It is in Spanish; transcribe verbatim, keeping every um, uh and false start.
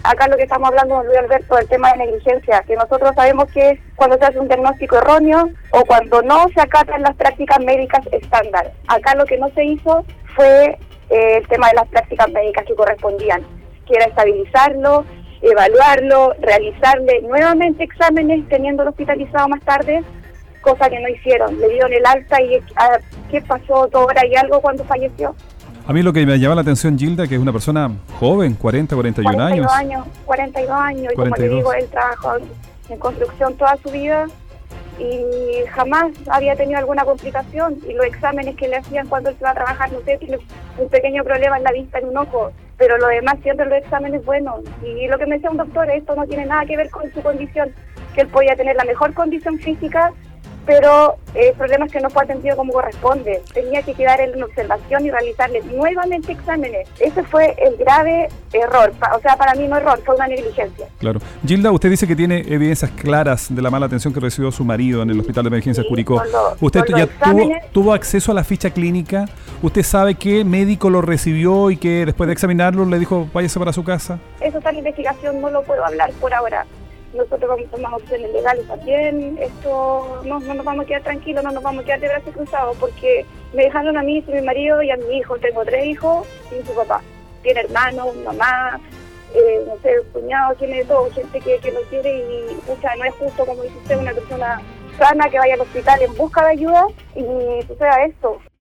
acá lo que estamos hablando, Luis Alberto, del tema de negligencia, que nosotros sabemos que es cuando se hace un diagnóstico erróneo o cuando no se acatan las prácticas médicas estándar. Acá lo que no se hizo fue eh, el tema de las prácticas médicas que correspondían, que era estabilizarlo, evaluarlo, realizarle nuevamente exámenes teniéndolo hospitalizado más tarde, cosa que no hicieron. Le dieron el alta y ah, ¿qué pasó? ¿Dos horas y algo cuando falleció? A mí lo que me llama la atención, Gilda, que es una persona joven, cuarenta, cuarenta y un años. cuarenta y dos años, y como le digo, él trabajó en construcción toda su vida y jamás había tenido alguna complicación, y los exámenes que le hacían cuando él se va a trabajar, no sé, tiene un pequeño problema en la vista, en un ojo, pero lo demás siempre los exámenes buenos. Y lo que me decía un doctor, esto no tiene nada que ver con su condición, que él podía tener la mejor condición física, pero el problema es que no fue atendido como corresponde. Tenía que quedar en observación y realizarle nuevamente exámenes. Ese fue el grave error. O sea, para mí no error, fue una negligencia. Claro. Gilda, usted dice que tiene evidencias claras de la mala atención que recibió su marido en el Hospital de Emergencias sí, Curicó. Lo, ¿Usted ya tuvo, exámenes... tuvo acceso a la ficha clínica? ¿Usted sabe qué médico lo recibió y que después de examinarlo le dijo váyase para su casa? Eso está en investigación, no lo puedo hablar por ahora. Nosotros vamos a tomar opciones legales también. Esto no, no nos vamos a quedar tranquilos, no nos vamos a quedar de brazos cruzados, porque me dejaron a mí, a mi marido y a mi hijo. Tengo tres hijos y su papá. Tiene hermanos, mamá, eh, no sé, cuñado, tiene todo, gente que, que lo quiere, y o sea, no es justo, como dice usted, una persona sana que vaya al hospital en busca de ayuda y suceda esto.